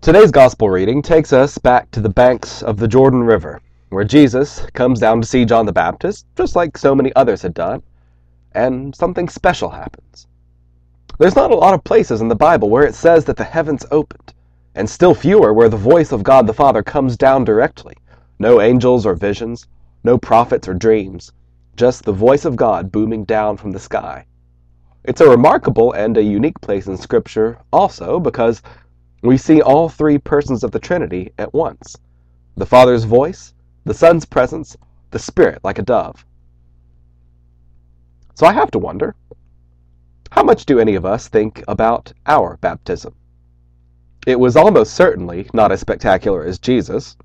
Today's gospel reading takes us back to the banks of the Jordan River, where Jesus comes down to see John the Baptist, just like so many others had done, and something special happens. There's not a lot of places in the Bible where it says that the heavens opened, and still fewer where the voice of God the Father comes down directly. No angels or visions, no prophets or dreams, just the voice of God booming down from the sky. It's a remarkable and a unique place in Scripture also because we see all three persons of the Trinity at once. The Father's voice, the Son's presence, the Spirit like a dove. So I have to wonder, how much do any of us think about our baptism? It was almost certainly not as spectacular as Jesus.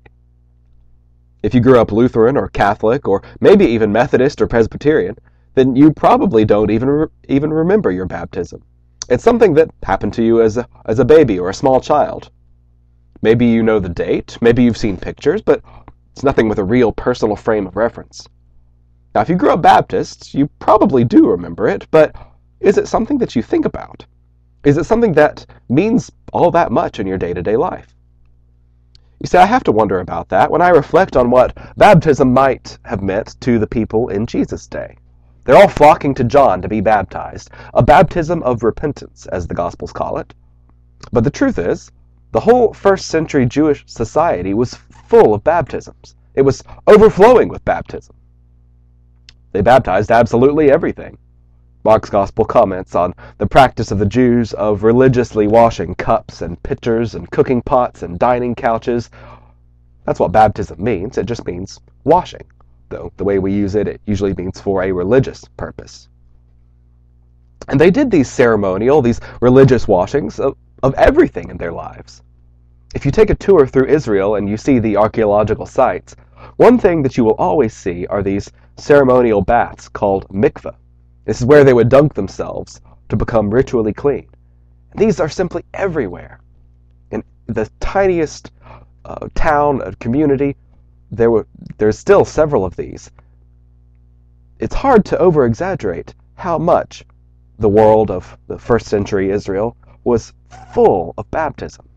If you grew up Lutheran or Catholic or maybe even Methodist or Presbyterian, then you probably don't even remember your baptism. It's something that happened to you as a baby or a small child. Maybe you know the date, maybe you've seen pictures, but it's nothing with a real personal frame of reference. Now, if you grew up Baptist, you probably do remember it, but is it something that you think about? Is it something that means all that much in your day-to-day life? You see, I have to wonder about that when I reflect on what baptism might have meant to the people in Jesus' day. They're all flocking to John to be baptized, a baptism of repentance, as the Gospels call it. But the truth is, the whole first century Jewish society was full of baptisms. It was overflowing with baptism. They baptized absolutely everything. Mark's Gospel comments on the practice of the Jews of religiously washing cups and pitchers and cooking pots and dining couches. That's what baptism means. It just means washing. Though the way we use it, it usually means for a religious purpose. And they did these religious washings of everything in their lives. If you take a tour through Israel and you see the archaeological sites, one thing that you will always see are these ceremonial baths called mikveh. This is where they would dunk themselves to become ritually clean. And these are simply everywhere. In the tiniest town, community, there's still several of these. It's hard to over-exaggerate how much the world of the first century Israel was full of baptism.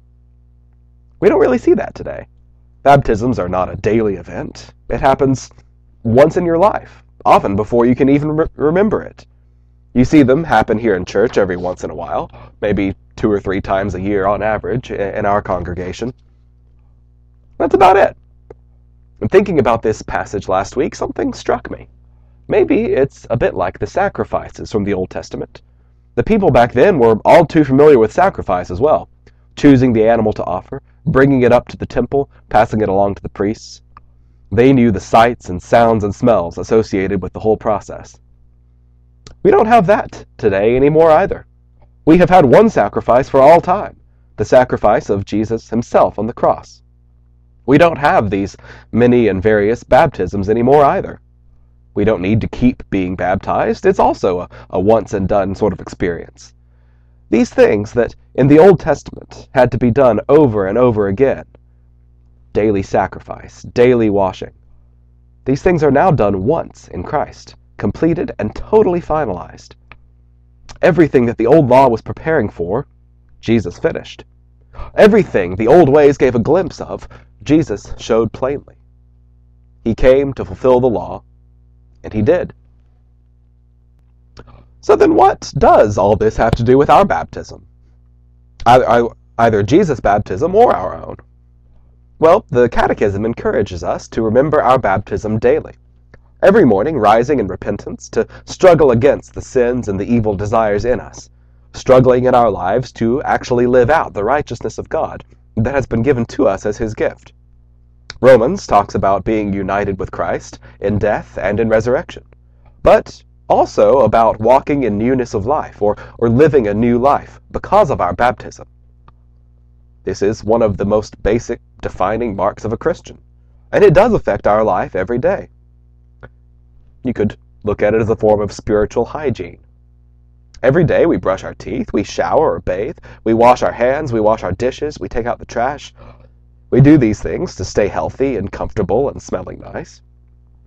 We don't really see that today. Baptisms are not a daily event. It happens once in your life, often before you can even remember it. You see them happen here in church every once in a while, maybe 2 or 3 times a year on average in our congregation. That's about it. And thinking about this passage last week, something struck me. Maybe it's a bit like the sacrifices from the Old Testament. The people back then were all too familiar with sacrifice as well, choosing the animal to offer, bringing it up to the temple, passing it along to the priests. They knew the sights and sounds and smells associated with the whole process. We don't have that today anymore either. We have had one sacrifice for all time, the sacrifice of Jesus himself on the cross. We don't have these many and various baptisms anymore either. We don't need to keep being baptized. It's also a once-and-done sort of experience. These things that in the Old Testament had to be done over and over again, daily sacrifice, daily washing, these things are now done once in Christ, completed and totally finalized. Everything that the old law was preparing for, Jesus finished. Everything the old ways gave a glimpse of, Jesus showed plainly. He came to fulfill the law, and he did. So then what does all this have to do with our baptism? Either Jesus' baptism or our own? Well, the Catechism encourages us to remember our baptism daily. Every morning, rising in repentance to struggle against the sins and the evil desires in us, struggling in our lives to actually live out the righteousness of God that has been given to us as his gift. Romans talks about being united with Christ in death and in resurrection, but also about walking in newness of life or living a new life because of our baptism. This is one of the most basic defining marks of a Christian, and it does affect our life every day. You could look at it as a form of spiritual hygiene. Every day we brush our teeth, we shower or bathe, we wash our hands, we wash our dishes, we take out the trash. We do these things to stay healthy and comfortable and smelling nice.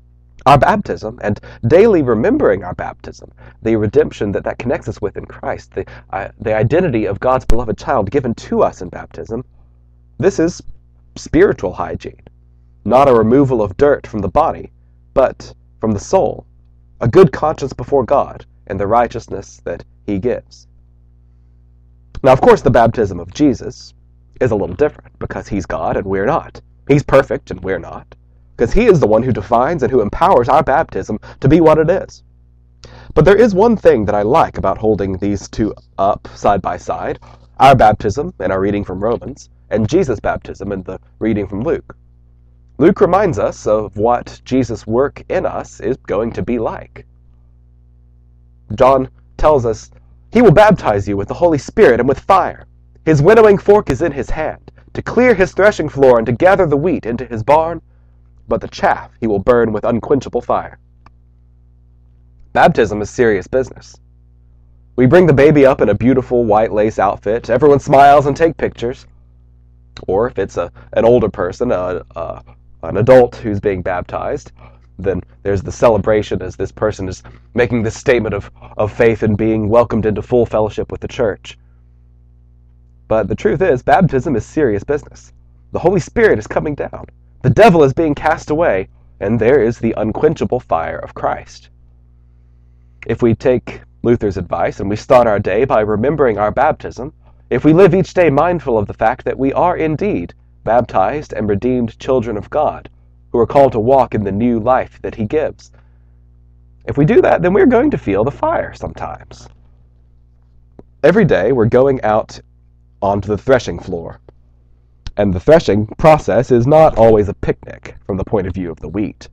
Our baptism and daily remembering our baptism, the redemption that connects us with in Christ, the identity of God's beloved child given to us in baptism, this is spiritual hygiene, not a removal of dirt from the body, but from the soul, a good conscience before God and the righteousness that He gives. Now, of course, the baptism of Jesus is a little different because He's God and we're not. He's perfect and we're not, because He is the one who defines and who empowers our baptism to be what it is. But there is one thing that I like about holding these two up side by side, our baptism in our reading from Romans, and Jesus' baptism in the reading from Luke. Luke reminds us of what Jesus' work in us is going to be like. John tells us, He will baptize you with the Holy Spirit and with fire. His winnowing fork is in His hand, to clear His threshing floor and to gather the wheat into His barn, but the chaff He will burn with unquenchable fire. Baptism is serious business. We bring the baby up in a beautiful white lace outfit, everyone smiles and take pictures. Or if it's an older person, an adult who's being baptized, then there's the celebration as this person is making this statement of faith and being welcomed into full fellowship with the church. But the truth is, baptism is serious business. The Holy Spirit is coming down. The devil is being cast away, and there is the unquenchable fire of Christ. If we take Luther's advice and we start our day by remembering our baptism, if we live each day mindful of the fact that we are indeed baptized and redeemed children of God, who are called to walk in the new life that He gives, if we do that, then we're going to feel the fire sometimes. Every day we're going out onto the threshing floor. And the threshing process is not always a picnic from the point of view of the wheat.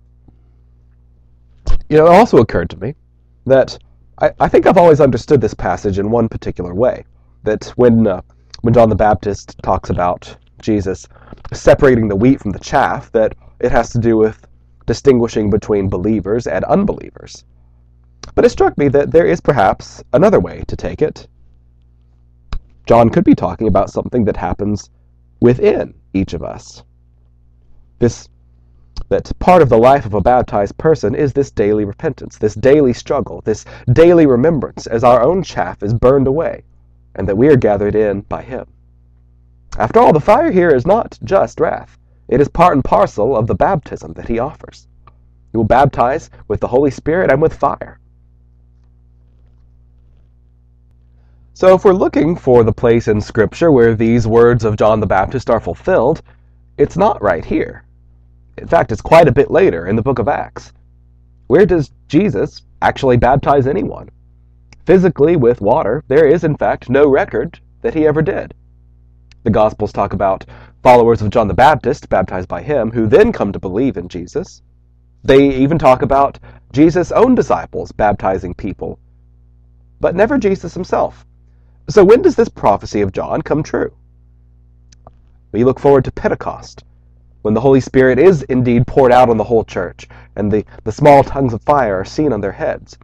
It also occurred to me that I think I've always understood this passage in one particular way. That when John the Baptist talks about Jesus separating the wheat from the chaff, that it has to do with distinguishing between believers and unbelievers. But it struck me that there is perhaps another way to take it. John could be talking about something that happens within each of us. That part of the life of a baptized person is this daily repentance, this daily struggle, this daily remembrance as our own chaff is burned away, and that we are gathered in by Him. After all, the fire here is not just wrath. It is part and parcel of the baptism that He offers. He will baptize with the Holy Spirit and with fire. So if we're looking for the place in Scripture where these words of John the Baptist are fulfilled, it's not right here. In fact, it's quite a bit later in the book of Acts. Where does Jesus actually baptize anyone? Physically with water, there is in fact no record that He ever did. The Gospels talk about followers of John the Baptist baptized by him who then come to believe in Jesus. They even talk about Jesus' own disciples baptizing people, but never Jesus Himself. So when does this prophecy of John come true? We look forward to Pentecost, when the Holy Spirit is indeed poured out on the whole church, and the small tongues of fire are seen on their heads.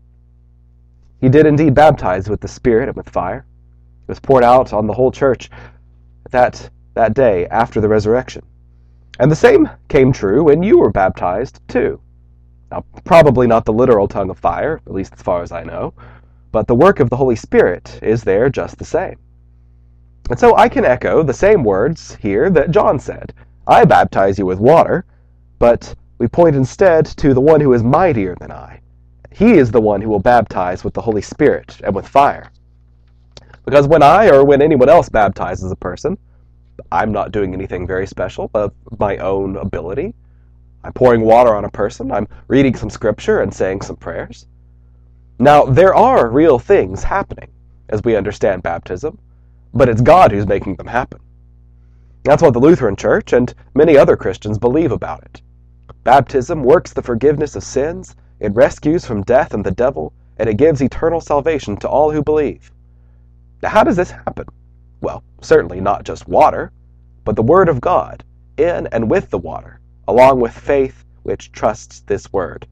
He did indeed baptize with the Spirit and with fire. It was poured out on the whole church that day after the resurrection. And the same came true when you were baptized too. Now, probably not the literal tongue of fire, at least as far as I know, but the work of the Holy Spirit is there just the same. And so I can echo the same words here that John said. I baptize you with water, but we point instead to the one who is mightier than I. He is the one who will baptize with the Holy Spirit and with fire. Because when I or when anyone else baptizes a person, I'm not doing anything very special of my own ability. I'm pouring water on a person, I'm reading some scripture and saying some prayers. Now, there are real things happening as we understand baptism, but it's God who's making them happen. That's what the Lutheran Church and many other Christians believe about it. Baptism works the forgiveness of sins, it rescues from death and the devil, and it gives eternal salvation to all who believe. Now, how does this happen? Well, certainly not just water, but the Word of God, in and with the water, along with faith which trusts this Word.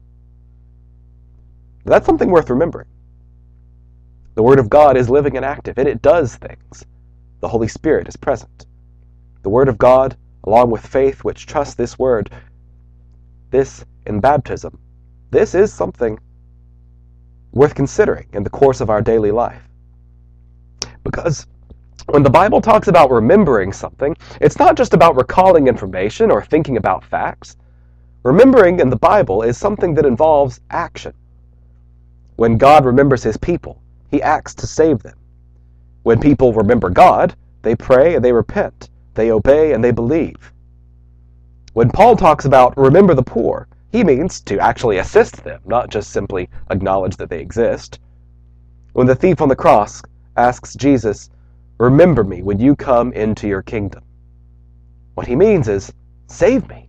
That's something worth remembering. The Word of God is living and active, and it does things. The Holy Spirit is present. The Word of God, along with faith which trusts this Word, this in baptism, this is something worth considering in the course of our daily life. Because when the Bible talks about remembering something, it's not just about recalling information or thinking about facts. Remembering in the Bible is something that involves action. When God remembers his people, he acts to save them. When people remember God, they pray and they repent. They obey and they believe. When Paul talks about remember the poor, he means to actually assist them, not just simply acknowledge that they exist. When the thief on the cross asks Jesus, remember me when you come into your kingdom, what he means is, save me.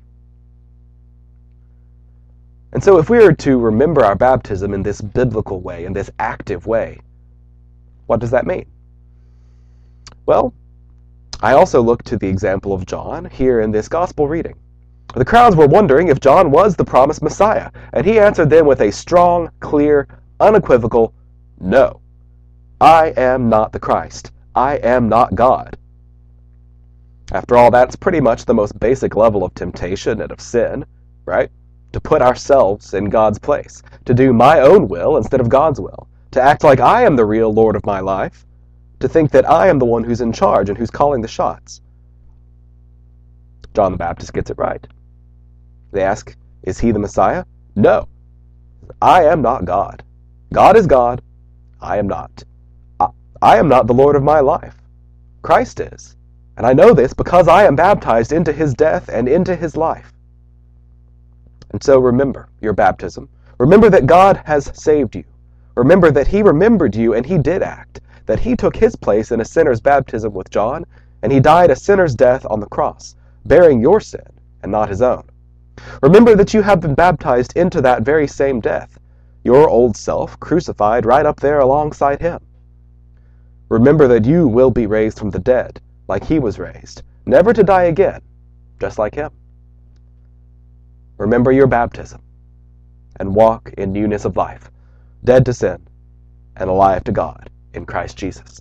And so if we are to remember our baptism in this biblical way, in this active way, what does that mean? Well, I also look to the example of John here in this gospel reading. The crowds were wondering if John was the promised Messiah, and he answered them with a strong, clear, unequivocal, no. I am not the Christ. I am not God. After all, that's pretty much the most basic level of temptation and of sin, right? To put ourselves in God's place, to do my own will instead of God's will, to act like I am the real Lord of my life, to think that I am the one who's in charge and who's calling the shots. John the Baptist gets it right. They ask, is he the Messiah? No. I am not God. God is God. I am not. I am not the Lord of my life. Christ is. And I know this because I am baptized into his death and into his life. And so remember your baptism. Remember that God has saved you. Remember that he remembered you and he did act. That he took his place in a sinner's baptism with John, and he died a sinner's death on the cross, bearing your sin and not his own. Remember that you have been baptized into that very same death, your old self crucified right up there alongside him. Remember that you will be raised from the dead, like he was raised, never to die again, just like him. Remember your baptism, and walk in newness of life, dead to sin, and alive to God in Christ Jesus.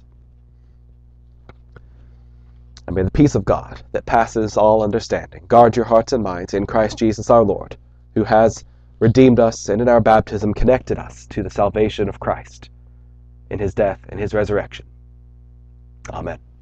And may the peace of God that passes all understanding guard your hearts and minds in Christ Jesus our Lord, who has redeemed us and in our baptism connected us to the salvation of Christ in his death and his resurrection. Amen.